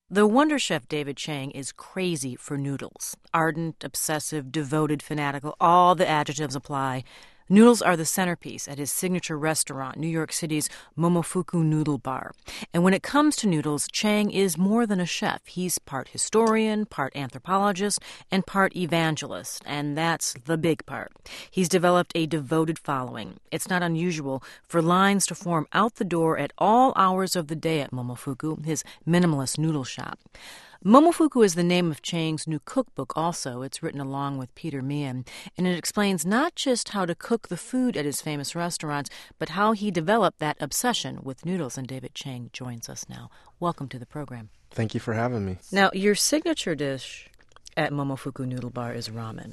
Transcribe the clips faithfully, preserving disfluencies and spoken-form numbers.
The Wonder Chef David Chang is crazy for noodles. Ardent, obsessive, devoted, fanatical, all the adjectives apply. Noodles are the centerpiece at his signature restaurant, New York City's Momofuku Noodle Bar. And when it comes to noodles, Chang is more than a chef. He's part historian, part anthropologist, and part evangelist. And that's the big part. He's developed a devoted following. It's not unusual for lines to form out the door at all hours of the day at Momofuku, his minimalist noodle shop. Momofuku is the name of Chang's new cookbook also. It's written along with Peter Meehan, and it explains not just how to cook the food at his famous restaurants, but how he developed that obsession with noodles. And David Chang joins us now. Welcome to the program. Thank you for having me. Now, your signature dish at Momofuku Noodle Bar is ramen.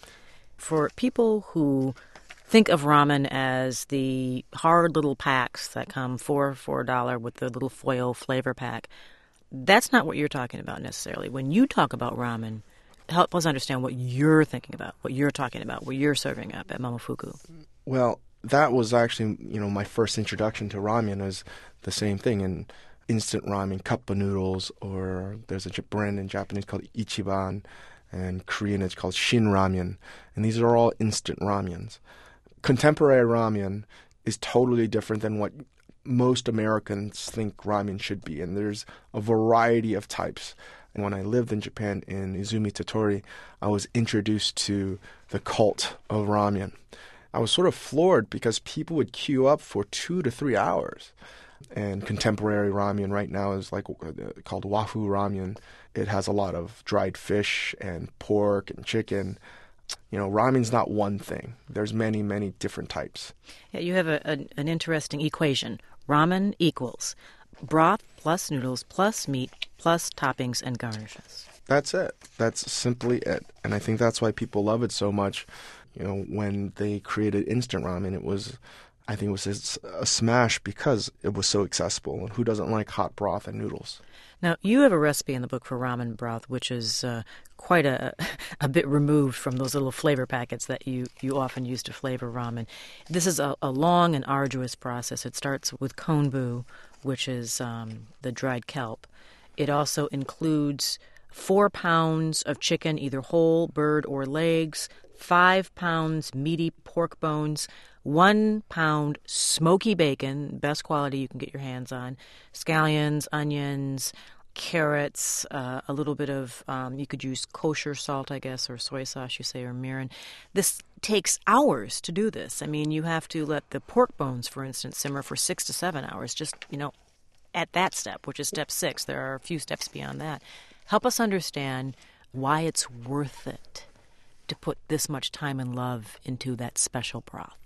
For people who think of ramen as the hard little packs that come four for a dollar with the little foil flavor pack, that's not what you're talking about necessarily. When you talk about ramen, help us understand what you're thinking about, what you're talking about, what you're serving up at Momofuku. Well, that was actually, you know, my first introduction to ramen is the same thing. And instant ramen, cup of noodles, or there's a brand in Japanese called Ichiban, and Korean it's called Shin Ramen. And these are all instant ramens. Contemporary ramen is totally different than what most Americans think ramen should be, and there's a variety of types. And when I lived in Japan in Izumi Tottori, I was introduced to the cult of ramen. I was sort of floored because people would queue up for two to three hours. And contemporary ramen right now is like uh, called wafu ramen. It has a lot of dried fish and pork and chicken. You know, ramen's not one thing. There's many, many different types. Yeah, you have a, a, an interesting equation. Ramen equals broth plus noodles plus meat plus toppings and garnishes. That's it. That's simply it. And I think that's why people love it so much. You know, when they created instant ramen, it was, I think it was a smash because it was so accessible. And who doesn't like hot broth and noodles? Now, you have a recipe in the book for ramen broth, which is uh, quite a a bit removed from those little flavor packets that you, you often use to flavor ramen. This is a, a long and arduous process. It starts with konbu, which is um, the dried kelp. It also includes four pounds of chicken, either whole, bird, or legs, five pounds meaty pork bones, one pound smoky bacon, best quality you can get your hands on, scallions, onions, carrots, uh, a little bit of, um, you could use kosher salt, I guess, or soy sauce, you say, or mirin. This takes hours to do this. I mean, you have to let the pork bones, for instance, simmer for six to seven hours, just, you know, at that step, which is step six. There are a few steps beyond that. Help us understand why it's worth it to put this much time and love into that special broth.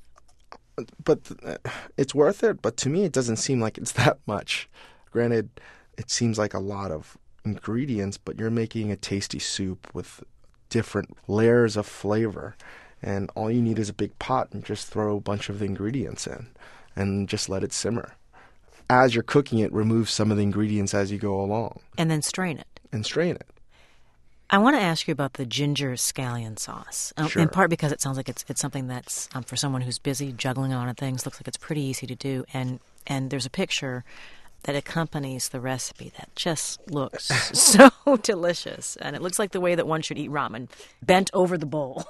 But uh, it's worth it, but to me it doesn't seem like it's that much. Granted, it seems like a lot of ingredients, but you're making a tasty soup with different layers of flavor. And all you need is a big pot and just throw a bunch of the ingredients in and just let it simmer. As you're cooking it, remove some of the ingredients as you go along. And then strain it. And strain it. I want to ask you about the ginger scallion sauce, um, Sure. in part because it sounds like it's it's something that's, um, for someone who's busy juggling a lot of things, looks like it's pretty easy to do. And, and there's a picture that accompanies the recipe that just looks so delicious. And it looks like the way that one should eat ramen, bent over the bowl.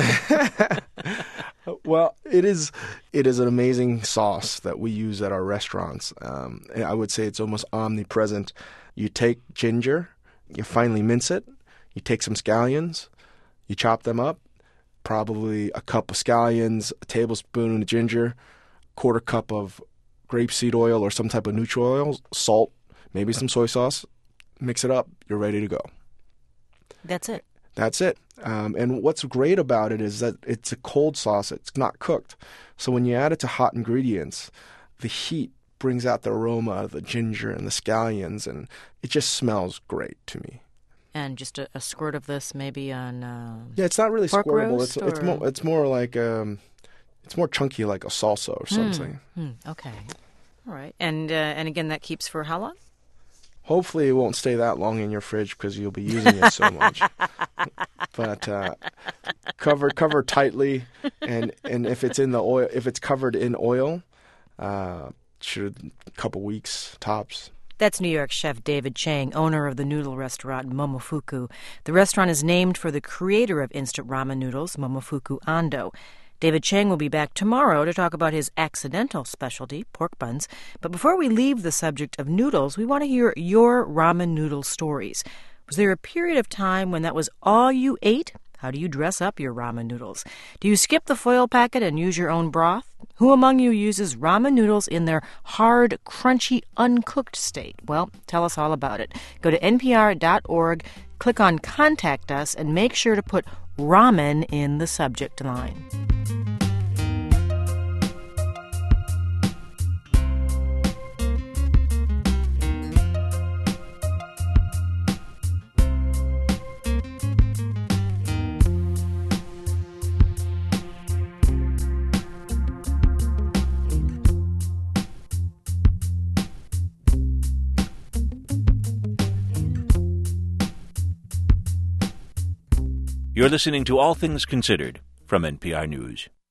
Well, it is it is an amazing sauce that we use at our restaurants. Um, I would say it's almost omnipresent. You take ginger, you finely mince it, you take some scallions, you chop them up, probably a cup of scallions, a tablespoon of ginger, quarter cup of grapeseed oil or some type of neutral oil, salt, maybe some soy sauce. Mix it up, you're ready to go. That's it. That's it. Um, and what's great about it is that it's a cold sauce. It's not cooked. So when you add it to hot ingredients, the heat brings out the aroma of the ginger and the scallions, and it just smells great to me. And just a, a squirt of this maybe on uh, Yeah, it's not really pork squirtable. roast, It's it's or- more it's more like um, it's more chunky, like a salsa or something. Hmm, okay. All right. And uh, and again, that keeps for how long? Hopefully, it won't stay that long in your fridge because you'll be using it so much. But uh, cover cover tightly, and, and if it's in the oil, if it's covered in oil, uh, should a couple weeks tops. That's New York chef David Chang, owner of the noodle restaurant Momofuku. The restaurant is named for the creator of instant ramen noodles, Momofuku Ando. David Chang will be back tomorrow to talk about his accidental specialty, pork buns. But before we leave the subject of noodles, we want to hear your ramen noodle stories. Was there a period of time when that was all you ate? How do you dress up your ramen noodles? Do you skip the foil packet and use your own broth? Who among you uses ramen noodles in their hard, crunchy, uncooked state? Well, tell us all about it. Go to N P R dot org, click on Contact Us, and make sure to put ramen in the subject line. You're listening to All Things Considered from N P R News.